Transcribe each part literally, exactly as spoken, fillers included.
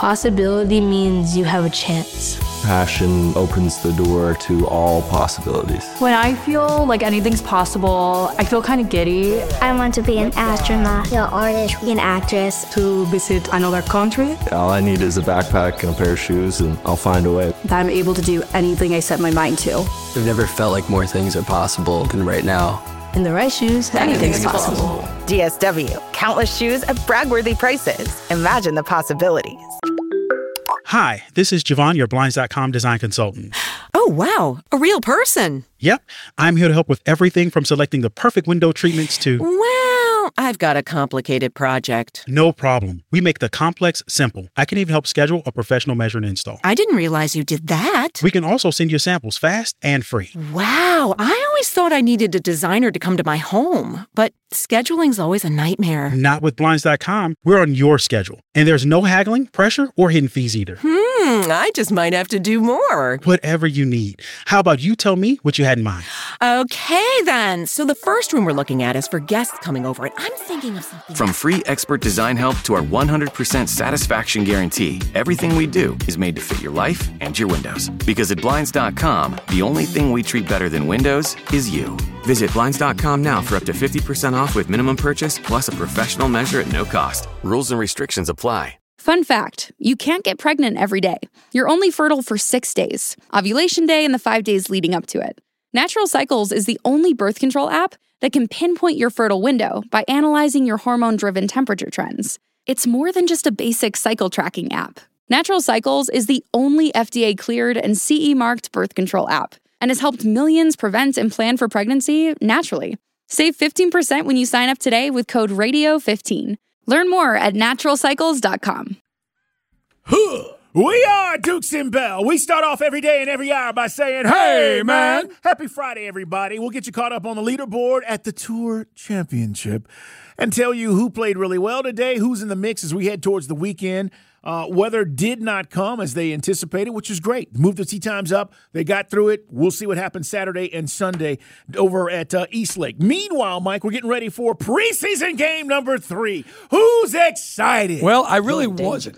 Possibility means you have a chance. Passion opens the door to all possibilities. When I feel like anything's possible, I feel kind of giddy. I want to be an astronaut, an artist, an actress. To visit another country. All I need is a backpack and a pair of shoes, and I'll find a way. That I'm able to do anything I set my mind to. I've never felt like more things are possible than right now. In the right shoes, anything's, anything's possible. possible. D S W. Countless shoes at brag-worthy prices. Imagine the possibilities. Hi, this is Javon, your Blinds dot com design consultant. Oh, wow. A real person. Yep. I'm here to help with everything from selecting the perfect window treatments to... Well, I've got a complicated project. No problem. We make the complex simple. I can even help schedule a professional measure and install. I didn't realize you did that. We can also send you samples fast and free. Wow. I always thought I needed a designer to come to my home, but scheduling's always a nightmare. Not with Blinds dot com. We're on your schedule. And there's no haggling, pressure, or hidden fees either. Hmm, I just might have to do more. Whatever you need. How about you tell me what you had in mind? Okay, then. So the first room we're looking at is for guests coming over, and I'm thinking of something. From free expert design help to our one hundred percent satisfaction guarantee, everything we do is made to fit your life and your windows. Because at Blinds dot com, the only thing we treat better than windows is you. Visit Blinds dot com now for up to fifty percent off with minimum purchase plus a professional measure at no cost. Rules and restrictions apply. Fun fact, you can't get pregnant every day. You're only fertile for six days, ovulation day and the five days leading up to it. Natural Cycles is the only birth control app that can pinpoint your fertile window by analyzing your hormone-driven temperature trends. It's more than just a basic cycle tracking app. Natural Cycles is the only F D A-cleared and C E-marked birth control app and has helped millions prevent and plan for pregnancy naturally. Save fifteen percent when you sign up today with code radio fifteen. Learn more at natural cycles dot com. We are Dukes and Bell. We start off every day and every hour by saying, hey, man. Happy Friday, everybody. We'll get you caught up on the leaderboard at the Tour Championship and tell you who played really well today, who's in the mix as we head towards the weekend. Uh, weather did not come as they anticipated, which is great. Moved the tee times up. They got through it. We'll see what happens Saturday and Sunday over at uh, Eastlake. Meanwhile, Mike, we're getting ready for preseason game number three. Who's excited? Well, I really wasn't.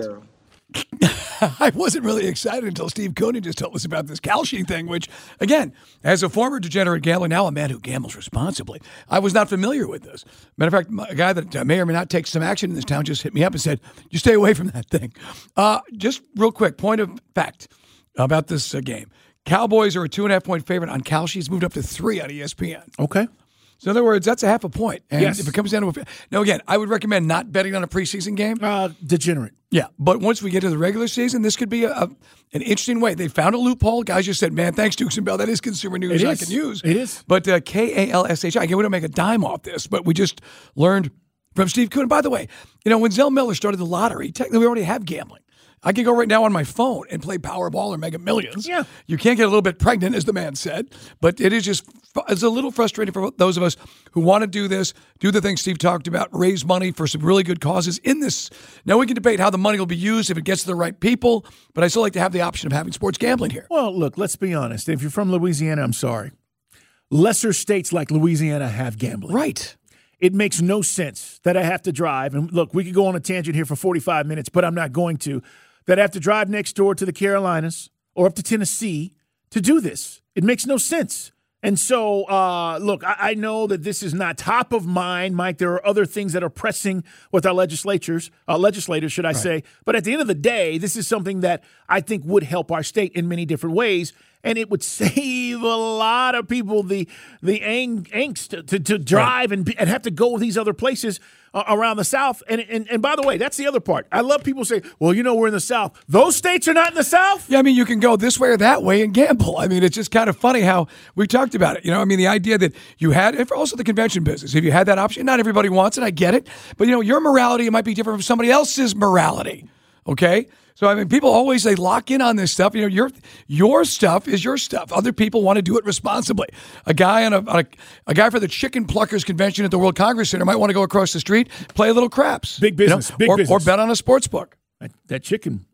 I wasn't really excited until Steve Coonan just told us about this Kalshi thing, which, again, as a former degenerate gambler, now a man who gambles responsibly, I was not familiar with this. Matter of fact, a guy that may or may not take some action in this town just hit me up and said, you stay away from that thing. Uh, just real quick, point of fact about this uh, game. Cowboys are a two and a half point favorite on Kalshi. It's moved up to three on E S P N. Okay. So in other words, that's a half a point. And yes. if it comes down to a... Now, again, I would recommend not betting on a preseason game. Uh, degenerate. Yeah, but once we get to the regular season, this could be a, a an interesting way. They found a loophole. Guys just said, man, thanks, Dukes and Bell. That is consumer news it I is. can use. It is. But uh, K A L S H I, again, we don't make a dime off this, but we just learned from Steve Coonan. By the way, you know, when Zell Miller started the lottery, technically we already have gambling. I can go right now on my phone and play Powerball or Mega Millions. Yeah. You can't get a little bit pregnant, as the man said, but it is just, it's a little frustrating for those of us who want to do this, do the things Steve talked about, raise money for some really good causes in this. Now, we can debate how the money will be used if it gets to the right people, but I still like to have the option of having sports gambling here. Well, look, let's be honest. If you're from Louisiana, I'm sorry. Lesser states like Louisiana have gambling. Right. It makes no sense that I have to drive. And look, we could go on a tangent here for forty-five minutes, but I'm not going to. That I have to drive next door to the Carolinas or up to Tennessee to do this. It makes no sense. And so, uh, look, I, I know that this is not top of mind, Mike. There are other things that are pressing with our legislatures, uh, legislators, should I right. say. But at the end of the day, this is something that I think would help our state in many different ways. And it would save a lot of people the the ang- angst to, to drive right. and, and have to go these other places uh, around the South. And, and and by the way, that's the other part. I love people say, well, you know, we're in the South. Those states are not in the South? Yeah, I mean, you can go this way or that way and gamble. I mean, it's just kind of funny how we talked about it. You know, I mean, the idea that you had, and for also the convention business, if you had that option, not everybody wants it. I get it. But, you know, your morality might be different from somebody else's morality. Okay? So, I mean, people always, they lock in on this stuff. You know, your your stuff is your stuff. Other people want to do it responsibly. A guy on a, on a a guy for the Chicken Pluckers convention at the World Congress Center might want to go across the street, play a little craps. Big business, you know, big or, business. Or bet on a sports book. That, that chicken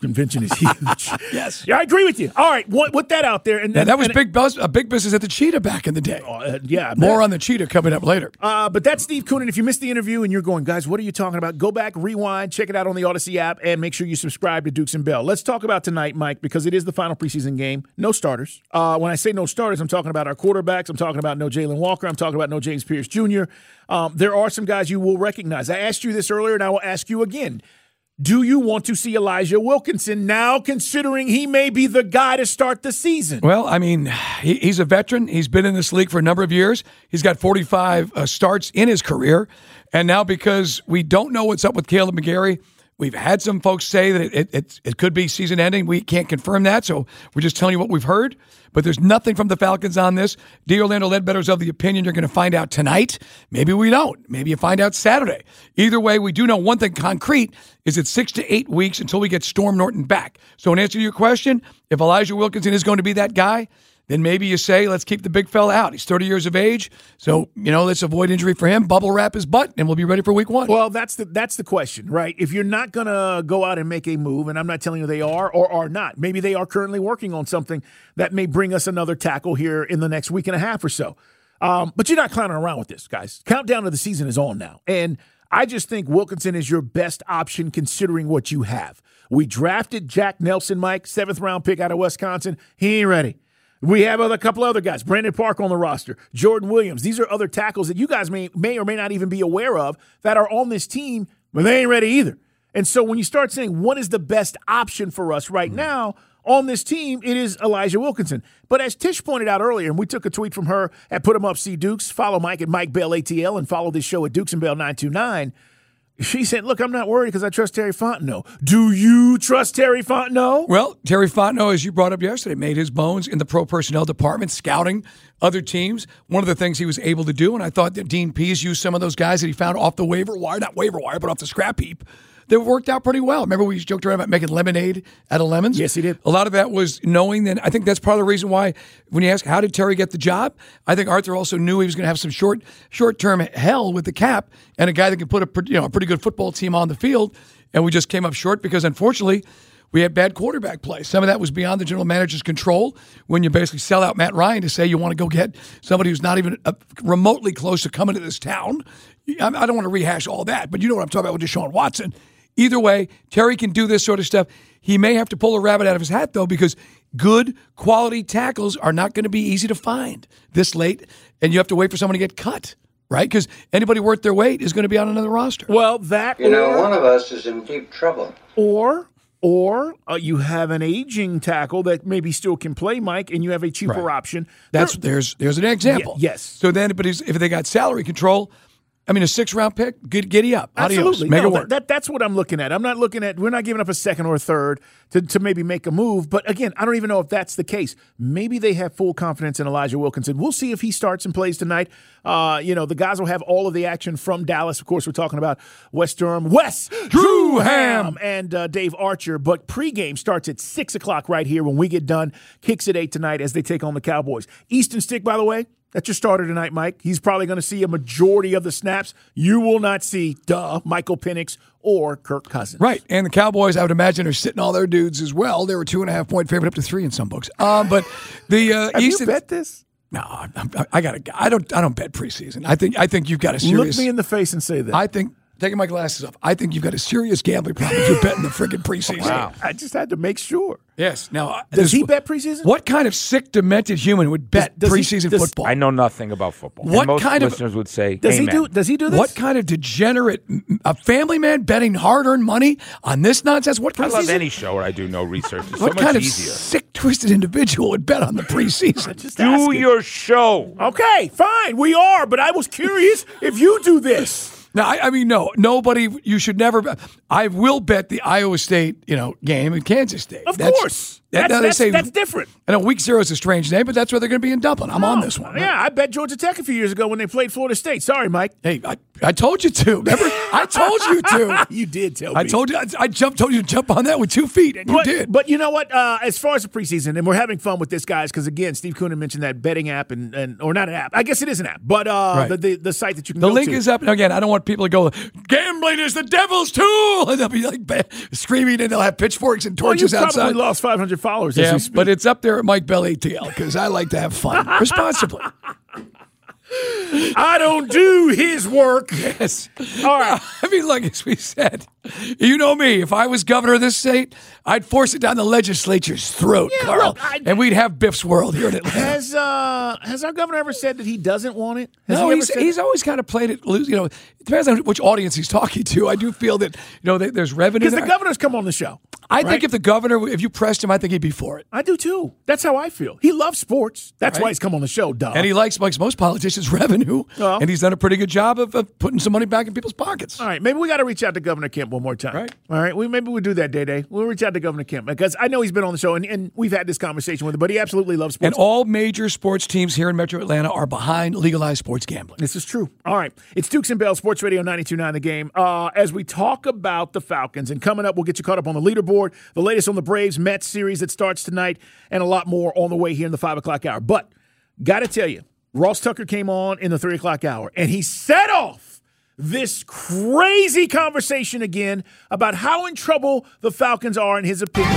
convention is huge. Yes. Yeah, I agree with you. All right, what, with that out there. And, Yeah, that was and, big buzz, a big business at the Cheetah back in the day. Uh, yeah. More man. on the Cheetah coming up later. Uh, but that's Steve Koonin. If you missed the interview and you're going, guys, what are you talking about? Go back, rewind, check it out on the Odyssey app, and make sure you subscribe to Dukes and Bell. Let's talk about tonight, Mike, because it is the final preseason game. No starters. Uh, when I say no starters, I'm talking about our quarterbacks. I'm talking about no Jalen Walker. I'm talking about no James Pierce Junior Um, there are some guys you will recognize. I asked you this earlier, and I will ask you again. Do you want to see Elijah Wilkinson now, considering he may be the guy to start the season? Well, I mean, he, he's a veteran. He's been in this league for a number of years. He's got forty-five uh, starts in his career. And now because we don't know what's up with Caleb McGarry, we've had some folks say that it, it, it, it could be season ending. We can't confirm that, so we're just telling you what we've heard. But there's nothing from the Falcons on this. D. Orlando Ledbetter's of the opinion you're going to find out tonight. Maybe we don't. Maybe you find out Saturday. Either way, we do know one thing concrete is it's six to eight weeks until we get Storm Norton back. So in answer to your question, if Elijah Wilkinson is going to be that guy, then maybe you say, let's keep the big fella out. He's thirty years of age, so, you know, let's avoid injury for him, bubble wrap his butt, and we'll be ready for week one. Well, that's the that's the question, right? If you're not going to go out and make a move, and I'm not telling you they are or are not, maybe they are currently working on something that may bring us another tackle here in the next week and a half or so. Um, but you're not clowning around with this, guys. Countdown to the season is on now. And I just think Wilkinson is your best option considering what you have. We drafted Jack Nelson, Mike, seventh round pick out of Wisconsin. He ain't ready. We have a couple other guys, Brandon Park on the roster, Jordan Williams. These are other tackles that you guys may, may or may not even be aware of that are on this team, but they ain't ready either. And so when you start saying what is the best option for us right now on this team, it is Elijah Wilkinson. But as Tish pointed out earlier, and we took a tweet from her at Put 'em Up C Dukes, follow Mike at Mike Bell A T L, and follow this show at Dukes and Bell nine two nine. She said, look, I'm not worried because I trust Terry Fontenot. Do you trust Terry Fontenot? Well, Terry Fontenot, as you brought up yesterday, made his bones in the pro personnel department, scouting other teams. One of the things he was able to do, and I thought that Dean Pease used some of those guys that he found off the waiver wire, not waiver wire, but off the scrap heap, that worked out pretty well. Remember we joked around about making lemonade out of lemons? Yes, he did. A lot of that was knowing that. I think that's part of the reason why when you ask how did Terry get the job, I think Arthur also knew he was going to have some short, short-term hell with the cap and a guy that could put a, you know, a pretty good football team on the field, and we just came up short because, unfortunately, we had bad quarterback play. Some of that was beyond the general manager's control when you basically sell out Matt Ryan to say you want to go get somebody who's not even remotely close to coming to this town. I don't want to rehash all that, but you know what I'm talking about with Deshaun Watson. Either way, Terry can do this sort of stuff. He may have to pull a rabbit out of his hat, though, because good quality tackles are not going to be easy to find this late, and you have to wait for someone to get cut, right? Because anybody worth their weight is going to be on another roster. Well, that You know, one of us is in deep trouble. Or or uh, you have an aging tackle that maybe still can play, Mike, and you have a cheaper Right. option. That's There- there's there's an example. Ye- yes. So then, but if they got salary control, I mean, a six-round pick, good, giddy up. Adios. Absolutely. Make no, it work. That, that, that's what I'm looking at. I'm not looking at, we're not giving up a second or a third to, to maybe make a move. But again, I don't even know if that's the case. Maybe they have full confidence in Elijah Wilkinson. We'll see if he starts and plays tonight. Uh, you know, the guys will have all of the action from Dallas. Of course, we're talking about West Durham, Wes Drewham, and uh, Dave Archer. But pregame starts at six o'clock right here when we get done. Kicks at eight tonight as they take on the Cowboys. Easton Stick, by the way, that's your starter tonight, Mike. He's probably going to see a majority of the snaps. You will not see, duh, Michael Penix or Kirk Cousins. Right. And the Cowboys, I would imagine, are sitting all their dudes as well. They were two and a half point favorite up to three in some books. Um, but the uh, Have Easton, you bet this? No, I'm, I got I don't. I don't bet preseason. I think. I think you've got a serious. Look me in the face and say that. I think. Taking my glasses off, I think you've got a serious gambling problem if you're betting the friggin' preseason. Wow. I just had to make sure. Yes. Now, does he bet preseason? What kind of sick, demented human would bet does, does preseason he, does, football? I know nothing about football. What and most kind listeners of would say, does Amen. he do? Does he do this? What kind of degenerate, a family man betting hard-earned money on this nonsense? What I preseason? love any show where I do no research. It's What so much kind of easier. sick, twisted individual would bet on the preseason? Just do asking. your show. Okay, fine, we are. But I was curious if you do this. No, I, I mean, no, nobody. You should never. Bet. I will bet the Iowa State, you know, game in Kansas State. Of That's, course. That, That's, they that's, say, that's different. I know week zero is a strange name, but that's where they're going to be in Dublin. I'm No. on this one. Yeah, I bet Georgia Tech a few years ago when they played Florida State. Sorry, Mike. Hey, I, I told you to. Remember? I told you to. You did tell I me. told you. I, I jumped, told you to jump on that with two feet, and you but, did. But you know what? Uh, as far as the preseason, and we're having fun with this, guys, because, again, Steve Koonin mentioned that betting app, and, and or not an app. I guess it is an app, but uh, Right. the, the the site that you can The go link to. is up. And again, I don't want people to go, gambling is the devil's tool. And they'll be like ba- screaming, and they'll have pitchforks and Well, you torches probably outside. lost five hundred followers as Yeah, we speak. but it's up there at Mike Bell A T L because I like to have fun responsibly. I don't do his work. Yes. All right. I mean, like as we said, you know me. If I was governor of this state, I'd force it down the legislature's throat, Yeah, Carl, look, I- and we'd have Biff's World here in Atlanta. Has uh has our governor ever said that he doesn't want it? Has No, he ever he's, said he's that? always kind of played it loose. You know, it depends on which audience he's talking to. I do feel that, you know, that there's revenue Because there. the governor's come on the show. I right? think if the governor, if you pressed him, I think he'd be for it. I do too. That's how I feel. He loves sports. That's Right. why he's come on the show, duh. And he likes, likes most politicians' revenue. Well. And he's done a pretty good job of, of putting some money back in people's pockets. All right, maybe we got to reach out to Governor Kemp one more time. Right. All right, we maybe we'll do that, Day Day. We'll reach out to Governor Kemp because I know he's been on the show and, and we've had this conversation with him, but he absolutely loves And sports. all major sports teams here in Metro Atlanta are behind legalized sports gambling. This is true. All right. It's Dukes and Bell, Sports Radio ninety-two point nine The Game. Uh, as we talk about the Falcons, and coming up, we'll get you caught up on the leaderboard, the latest on the Braves Mets series that starts tonight, and a lot more on the way here in the five o'clock hour. But got to tell you, Ross Tucker came on in the three o'clock hour, and he set off this crazy conversation again about how in trouble the Falcons are, in his opinion.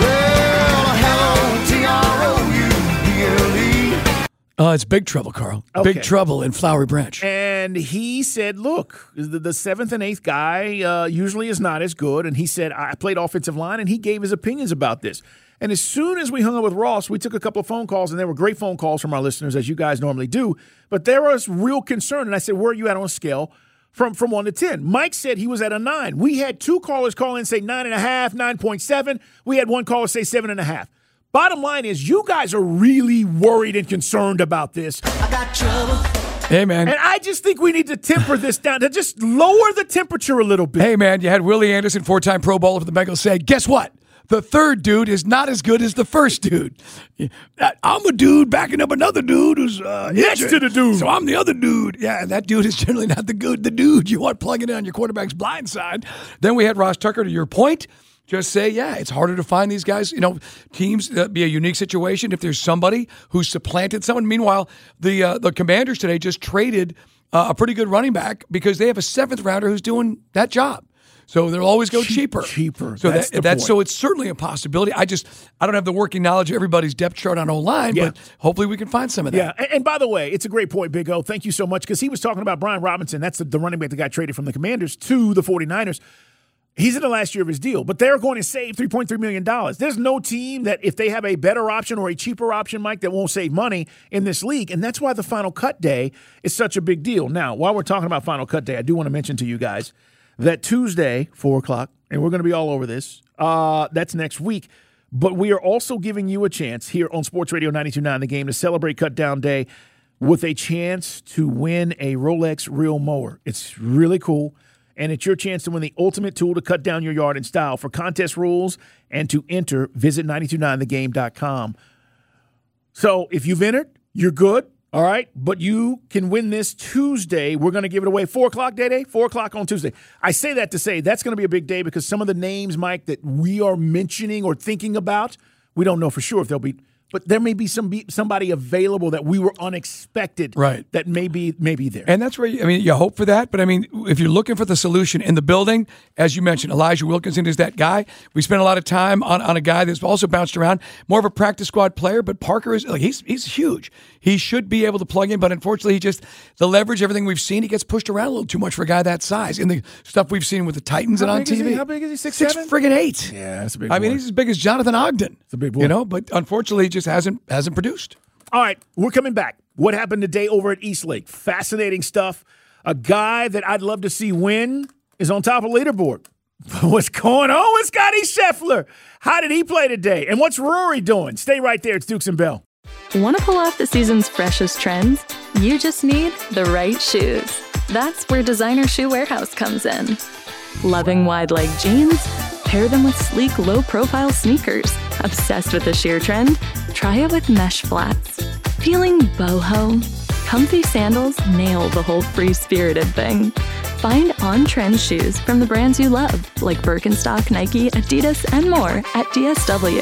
Uh, it's big trouble, Carl. Okay. Big trouble in Flowery Branch. And he said, look, the, the seventh and eighth guy uh, usually is not as good. And he said, I played offensive line, and he gave his opinions about this. And as soon as we hung up with Ross, we took a couple of phone calls, and they were great phone calls from our listeners, as you guys normally do. But there was real concern. And I said, where are you at on a scale from, from one to ten? Mike said he was at a nine. We had two callers call in and say nine and a half, nine point seven. We had one caller say seven and a half. Bottom line is, you guys are really worried and concerned about this. I got trouble. Hey, man. And I just think we need to temper this down, to just lower the temperature a little bit. Hey, man, you had Willie Anderson, four-time Pro Bowler for the Bengals, say, guess what? The third dude is not as good as the first dude. I'm a dude backing up another dude who's uh, Next injured. to the dude. So I'm the other dude. Yeah, and that dude is generally not the good, the dude you want plugging in on your quarterback's blind side. Then we had Ross Tucker, to your point. Just say, yeah, it's harder to find these guys. You know, teams, that'd be a unique situation if there's somebody who's supplanted someone. Meanwhile, the uh, the Commanders today just traded uh, a pretty good running back because they have a seventh rounder who's doing that job. So they'll always go Cheap, cheaper. cheaper. So That's that, the that's point. so it's certainly a possibility. I just I don't have the working knowledge of everybody's depth chart on O-line, Yeah. but hopefully we can find some of that. Yeah, and, and by the way, it's a great point, Big O. Thank you so much, because he was talking about Brian Robinson. That's the, the running back that got traded from the Commanders to the 49ers. He's in the last year of his deal, but they're going to save three point three million dollars. There's no team that, if they have a better option or a cheaper option, Mike, that won't save money in this league, and that's why the Final Cut Day is such a big deal. Now, while we're talking about Final Cut Day, I do want to mention to you guys that Tuesday, four o'clock, and we're going to be all over this, uh, that's next week, but we are also giving you a chance here on Sports Radio ninety-two point nine The Game to celebrate Cut Down Day with a chance to win a Rolex Reel Mower. It's really cool. And it's your chance to win the ultimate tool to cut down your yard in style. For contest rules and to enter, visit nine two nine the game dot com. So if you've entered, you're good, all right? But you can win this Tuesday. We're going to give it away four o'clock, Day Day, four o'clock on Tuesday. I say that to say that's going to be a big day because some of the names, Mike, that we are mentioning or thinking about, we don't know for sure if they'll be – but there may be some be somebody available that we were unexpected, Right. that may be, may be there. And that's where, you, I mean, you hope for that. But, I mean, if you're looking for the solution in the building, as you mentioned, Elijah Wilkinson is that guy. We spent a lot of time on, on a guy that's also bounced around, more of a practice squad player, but Parker is, like, he's he's huge. He should be able to plug in, but unfortunately, he just, the leverage, everything we've seen, he gets pushed around a little too much for a guy that size. In the stuff we've seen with the Titans How and on big is T V. he? How big is he? Six, Six seven? friggin' eight. Yeah, that's a big I mean, boy. he's as big as Jonathan Ogden. It's a big boy. You know, but unfortunately, he just hasn't hasn't produced. All right, we're coming back. What happened today over at Eastlake? Fascinating stuff. A guy that I'd love to see win is on top of the leaderboard. What's going on with Scotty Scheffler? How did he play today? And what's Rory doing? Stay right there. It's Dukes and Bell. Want to pull off the season's freshest trends? You just need the right shoes. That's where Designer Shoe Warehouse comes in. Loving wide leg jeans? Pair them with sleek, low-profile sneakers. Obsessed with the sheer trend? Try it with mesh flats. Feeling boho? Comfy sandals nail the whole free-spirited thing. Find on-trend shoes from the brands you love, like Birkenstock, Nike, Adidas, and more at D S W.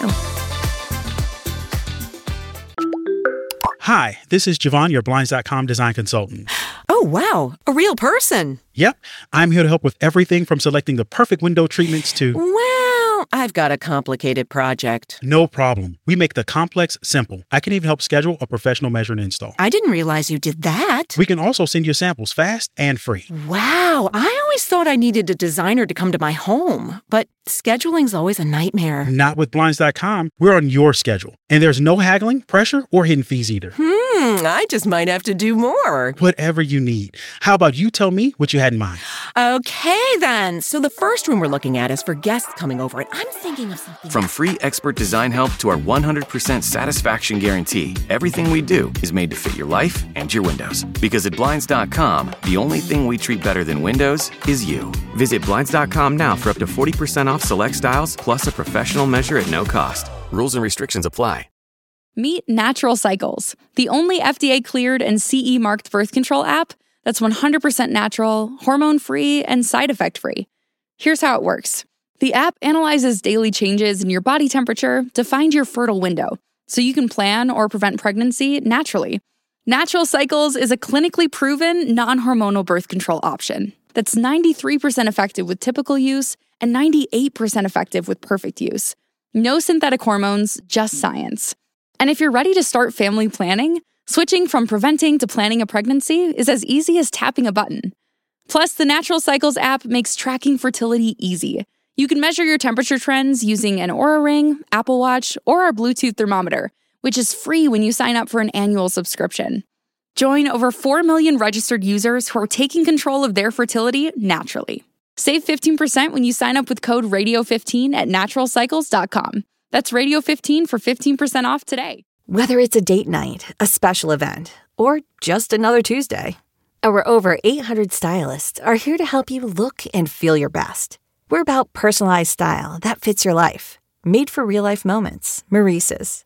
Hi, this is Javon, your Blinds dot com design consultant. Oh, wow. A real person. Yep. I'm here to help with everything from selecting the perfect window treatments to... Well, I've got a complicated project. No problem. We make the complex simple. I can even help schedule a professional measure and install. I didn't realize you did that. We can also send you samples fast and free. Wow. I always thought I needed a designer to come to my home, but scheduling's always a nightmare. Not with Blinds dot com. We're on your schedule. And there's no haggling, pressure, or hidden fees either. Hmm, I just might have to do more. Whatever you need. How about you tell me what you had in mind? Okay, then. So the first room we're looking at is for guests coming over, and I'm thinking of something... From free expert design help to our one hundred percent satisfaction guarantee, everything we do is made to fit your life and your windows. Because at Blinds dot com, the only thing we treat better than windows is you. Visit Blinds dot com now for up to forty percent off select styles, plus a professional measure at no cost. Rules and restrictions apply. Meet Natural Cycles, the only F D A-cleared and C E-marked birth control app that's one hundred percent natural, hormone-free, and side effect-free. Here's how it works. The app analyzes daily changes in your body temperature to find your fertile window, so you can plan or prevent pregnancy naturally. Natural Cycles is a clinically proven, non-hormonal birth control option that's ninety-three percent effective with typical use and ninety-eight percent effective with perfect use. No synthetic hormones, just science. And if you're ready to start family planning, switching from preventing to planning a pregnancy is as easy as tapping a button. Plus, the Natural Cycles app makes tracking fertility easy. You can measure your temperature trends using an Oura Ring, Apple Watch, or our Bluetooth thermometer, which is free when you sign up for an annual subscription. Join over four million registered users who are taking control of their fertility naturally. Save fifteen percent when you sign up with code radio fifteen at natural cycles dot com. That's radio fifteen for fifteen percent off today. Whether it's a date night, a special event, or just another Tuesday, our over eight hundred stylists are here to help you look and feel your best. We're about personalized style that fits your life. Made for real-life moments. Maurice's.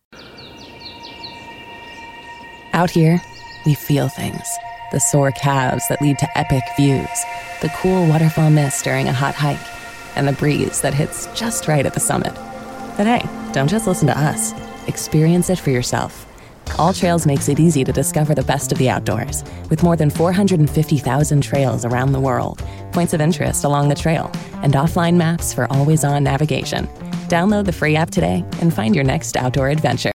Out here, we feel things. The sore calves that lead to epic views. The cool waterfall mist during a hot hike. And the breeze that hits just right at the summit. But hey, don't just listen to us. Experience it for yourself. All Trails makes it easy to discover the best of the outdoors, with more than four hundred fifty thousand trails around the world, points of interest along the trail, and offline maps for always-on navigation. Download the free app today and find your next outdoor adventure.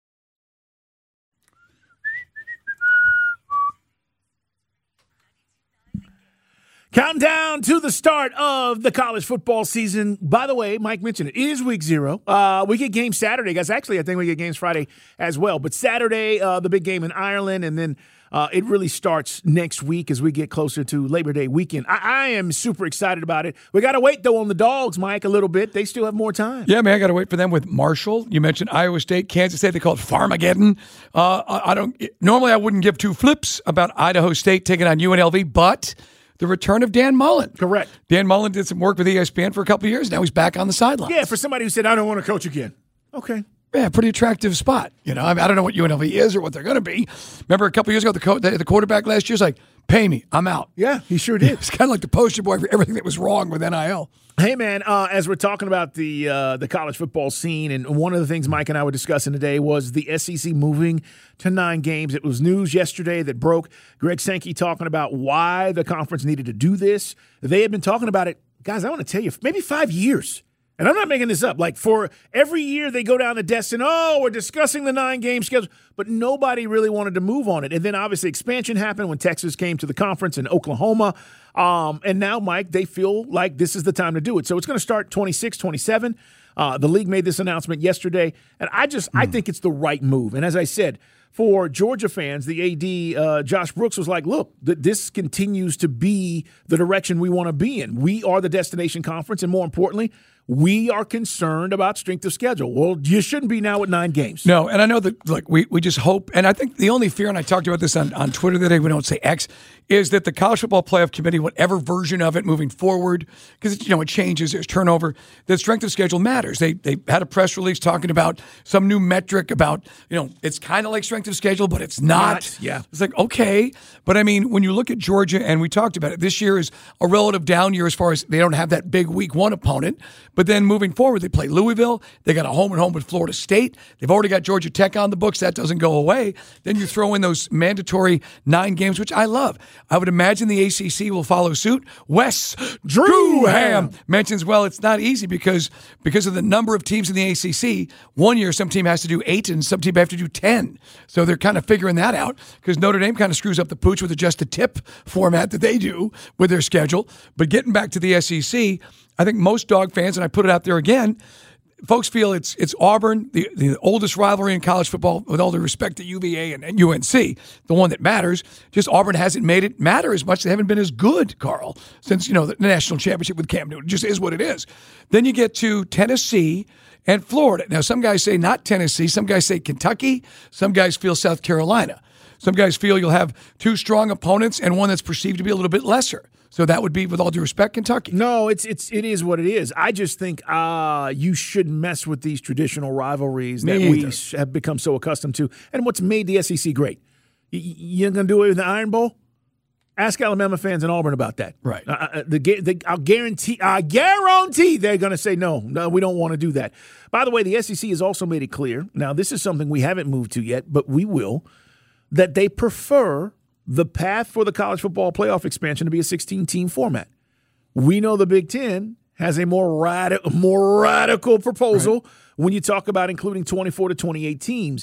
Counting down to the start of the college football season. By the way, Mike mentioned it. It is week zero. Uh, we get games Saturday, guys. Actually, I think we get games Friday as well. But Saturday, uh, the big game in Ireland, and then uh, it really starts next week as we get closer to Labor Day weekend. I, I am super excited about it. We got to wait, though, on the Dogs, Mike, a little bit. They still have more time. Yeah, man, I got to wait for them with Marshall. You mentioned Iowa State, Kansas State. They call it Farmageddon. Uh, I, I don't. Normally, I wouldn't give two flips about Idaho State taking on U N L V, but the return of Dan Mullen. Correct. Dan Mullen did some work with E S P N for a couple of years. Now he's back on the sidelines. Yeah, for somebody who said, I don't want to coach again. Okay. Yeah, pretty attractive spot. You know, I, mean, I don't know what U N L V is or what they're going to be. Remember a couple of years ago, the, co- the, the quarterback last year was like, pay me, I'm out. Yeah, he sure did. It's kind of like the poster boy for everything that was wrong with N I L. Hey, man, uh, as we're talking about the uh, the college football scene, and one of the things Mike and I were discussing today was the S E C moving to nine games. It was news yesterday that broke. Greg Sankey talking about why the conference needed to do this. They had been talking about it, guys, I want to tell you, maybe five years. And I'm not making this up. Like, for every year they go down the desk and, oh, we're discussing the nine-game schedule. But nobody really wanted to move on it. And then, obviously, expansion happened when Texas came to the conference and Oklahoma. Um, and now, Mike, they feel like this is the time to do it. So it's going to start twenty-six, twenty-seven. Uh, the league made this announcement yesterday. And I just mm. I think it's the right move. And as I said, for Georgia fans, the A D, uh, Josh Brooks, was like, look, th- this continues to be the direction we want to be in. We are the destination conference. And more importantly, we are concerned about strength of schedule. Well, you shouldn't be now with nine games. No, and I know that, look, we, we just hope, and I think the only fear, and I talked about this on, on Twitter today, we don't say X, is that the College Football Playoff Committee, whatever version of it moving forward, because, you know, it changes, there's turnover, that strength of schedule matters. They they had a press release talking about some new metric about, you know, it's kind of like strength of schedule, but it's not. Not, yeah. It's like, okay. But, I mean, when you look at Georgia, and we talked about it, this year is a relative down year as far as they don't have that big week one opponent. But then moving forward, they play Louisville. They got a home and home with Florida State. They've already got Georgia Tech on the books. That doesn't go away. Then you throw in those mandatory nine games, which I love. I would imagine the A C C will follow suit. Wes Drewham mentions, well, it's not easy because because of the number of teams in the A C C. One year, some team has to do eight, and some team have to do ten. So they're kind of figuring that out because Notre Dame kind of screws up the pooch with the just a tip format that they do with their schedule. But getting back to the S E C, I think most dog fans, and I put it out there again, folks feel it's it's Auburn, the, the oldest rivalry in college football, with all due respect to U V A and, and U N C, the one that matters. Just Auburn hasn't made it matter as much. They haven't been as good, Carl, since, you know, the national championship with Cam Newton. It just is what it is. Then you get to Tennessee and Florida. Now, some guys say not Tennessee. Some guys say Kentucky. Some guys feel South Carolina. Some guys feel you'll have two strong opponents and one that's perceived to be a little bit lesser. So that would be, with all due respect, Kentucky. No, it's it's it is what it is. I just think uh, you shouldn't mess with these traditional rivalries Me that either. we have become so accustomed to, and what's made the S E C great. You, you're going to do it with the Iron Bowl? Ask Alabama fans in Auburn about that. Right. Uh, the, the I'll guarantee. I guarantee they're going to say no. No, we don't want to do that. By the way, the S E C has also made it clear. Now, this is something we haven't moved to yet, but we will. That they prefer the path for the college football playoff expansion to be a sixteen-team format. We know the Big Ten has a more, radi- more radical proposal right. when you talk about including twenty-four to twenty-eight teams.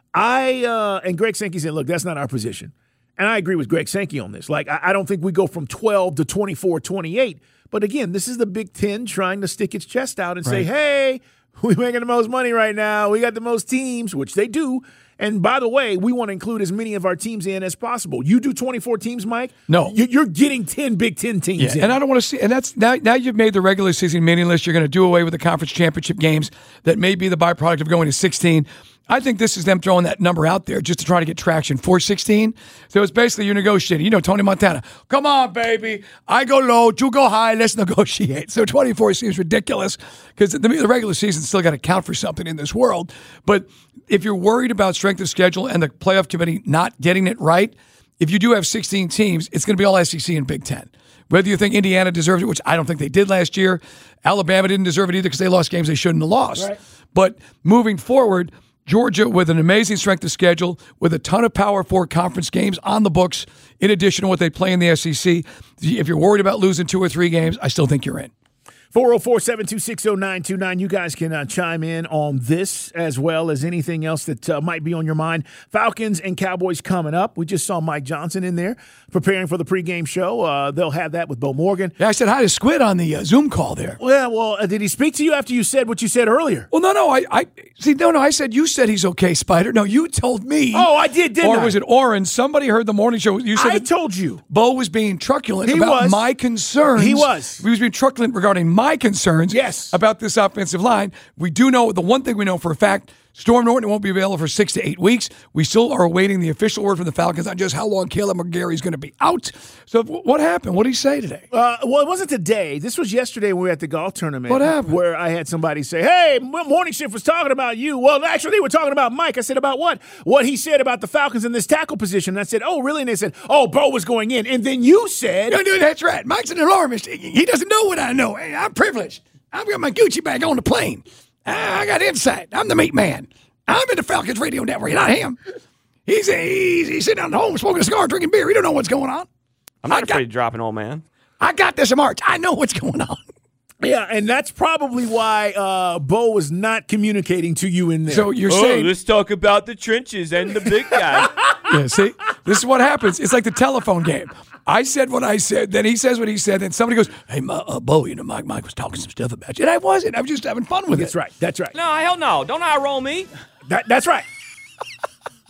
I uh, and Greg Sankey said, look, that's not our position. And I agree with Greg Sankey on this. Like, I, I don't think we go from twelve to twenty-four, twenty-eight. But again, this is the Big Ten trying to stick its chest out and right. say, hey, we're making the most money right now. We got the most teams, which they do. And by the way, we want to include as many of our teams in as possible. You do twenty-four teams, Mike? No. You're getting ten Big Ten teams yeah, in. And I don't want to see – and that's now, now you've made the regular season meaningless. You're going to do away with the conference championship games that may be the byproduct of going to sixteen. I think this is them throwing that number out there just to try to get traction for sixteen. So it's basically you're negotiating. You know, Tony Montana, come on, baby. I go low, you go high, let's negotiate. So twenty-four seems ridiculous because the, the regular season's still got to count for something in this world. But if you're worried about strength of schedule and the playoff committee not getting it right, if you do have sixteen teams, it's going to be all S E C and Big Ten. Whether you think Indiana deserves it, which I don't think they did last year, Alabama didn't deserve it either because they lost games they shouldn't have lost. Right. But moving forward, Georgia with an amazing strength of schedule, with a ton of Power Four conference games on the books, in addition to what they play in the S E C. If you're worried about losing two or three games, I still think you're in. four oh four, seven two six, oh nine two nine. You guys can uh, chime in on this as well as anything else that uh, might be on your mind. Falcons and Cowboys coming up. We just saw Mike Johnson in there preparing for the pregame show. Uh, they'll have that with Bo Morgan. Yeah, I said hi to Squid on the uh, Zoom call there. Well, well, uh, did he speak to you after you said what you said earlier? Well, no, no. I, I see. No, no. I said you said he's okay, Spider. No, you told me. Oh, I did, didn't or I? Or was it Oren? Somebody heard the morning show. You said I told you. Bo was being truculent he about was. my concerns. He was. He was being truculent regarding my concerns. Yes. About this offensive line. We do know, the one thing we know for a fact, Storm Norton won't be available for six to eight weeks. We still are awaiting the official word from the Falcons on just how long Caleb McGarry is going to be out. So what happened? What did he say today? Uh, well, it wasn't today. This was yesterday when we were at the golf tournament. What happened? Where I had somebody say, hey, Morning Shift was talking about you. Well, actually, they were talking about Mike. I said, about what? What he said about the Falcons in this tackle position. And I said, oh, really? And they said, oh, Bo was going in. And then you said. No, no, that's right. Mike's an alarmist. He doesn't know what I know. Hey, I'm privileged. I've got my Gucci bag on the plane. I got insight. I'm the meat man. I'm in the Falcons radio network, not him. He's, he's, he's sitting at home smoking a cigar, drinking beer. He don't know what's going on. I'm not I afraid got, to drop an old man. I got this in March. I know what's going on. Yeah, and that's probably why uh, Bo was not communicating to you in there. So you're oh, saying... let's talk about the trenches and the big guy. Yeah, see? This is what happens. It's like the telephone game. I said what I said, then he says what he said, then somebody goes, hey, my, uh, Bo, you know, Mike Mike was talking some stuff about you. And I wasn't. I was just having fun with that's it. That's right. That's right. No, hell no. Don't eye roll me. That, that's right.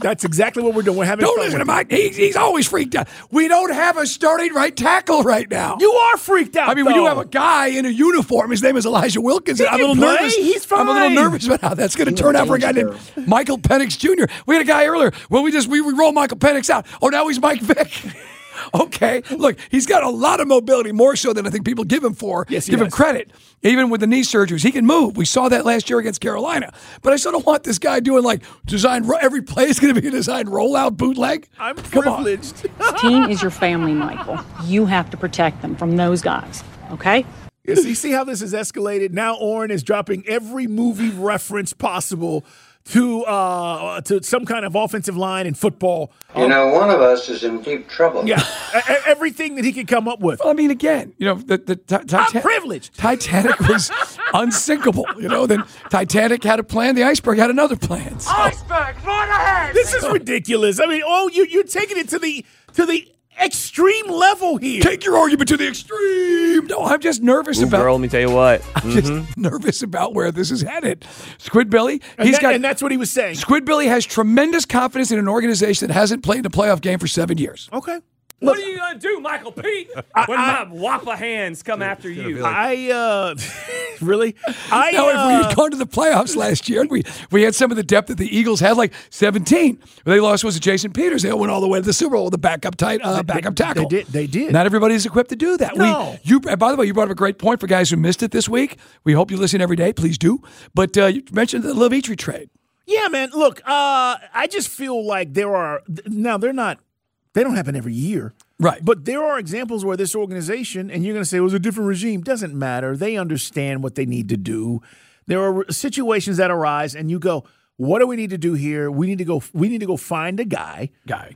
That's exactly what we're doing. We're having Don't fun listen to with Mike. it. He's, he's always freaked out. We don't have a starting right tackle right now. You are freaked out. I mean, though. we do have a guy in a uniform. His name is Elijah Wilkins. He And I'm a can little play. nervous. He's fine. I'm a little nervous about how that's going to turn out for a guy named Michael Penix Junior We had a guy earlier. Well, we just we, we roll Michael Penix out. Oh, now he's Mike Vick. Okay, look, he's got a lot of mobility, more so than I think people give him for. Yes, he give does. him credit. Even with the knee surgeries, he can move. We saw that last year against Carolina. But I still don't want this guy doing like design. Every play is going to be a design rollout bootleg. I'm Come privileged. This team is your family, Michael. You have to protect them from those guys, okay? Yes, you see how this has escalated? Now Oren is dropping every movie reference possible to uh, to some kind of offensive line in football. You know, one of us is in deep trouble. Yeah, e- everything that he could come up with. Well, I mean, again, you know, the, the t- Titan- I'm privileged. Titanic was unsinkable. You know, then Titanic had a plan. The iceberg had another plan. So. Iceberg, right ahead. This is ridiculous. I mean, oh, you you're taking it to the to the extreme level here. Take your argument to the extreme. No, I'm just nervous Ooh, about. girl, let me tell you what. I'm Mhm. just nervous about where this is headed. Squidbilly, And, he's that- got. and that's what he was saying. Squidbilly has tremendous confidence in an organization that hasn't played in a playoff game for seven years. Okay. What are you going to do, Michael Pete, when my Wappa hands come after you? I uh, really. I now, if we uh, had gone to the playoffs last year, we we had some of the depth that the Eagles had, like seventeen. They lost was Jason Peters. They went all the way to the Super Bowl with the backup tight, uh, backup tackle. They did. They did. Not everybody's equipped to do that. No. We, you, and by the way, you brought up a great point for guys who missed it this week. We hope you listen every day. Please do. But uh, you mentioned the Levitre trade. Yeah, man. Look, uh, I just feel like there are now. They're not. They don't happen every year. Right. But there are examples where this organization, and you're going to say it was a different regime, doesn't matter. They understand what they need to do. There are situations that arise, and you go, what do we need to do here? We need to go, we need to go find a guy. Guy.